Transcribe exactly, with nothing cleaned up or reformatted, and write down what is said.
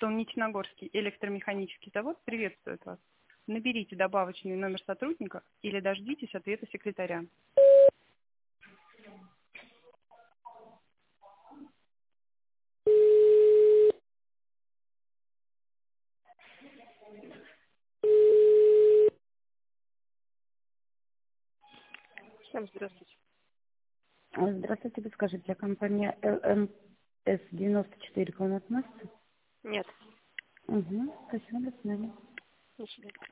Солнечногорский электромеханический завод приветствует вас. Наберите добавочный номер сотрудника или дождитесь ответа секретаря. Всем здравствуйте. Здравствуйте, подскажите, компания эл эм эс девяносто четыре к вам относится? Нет. Угу, спасибо, до свидания. До свидания.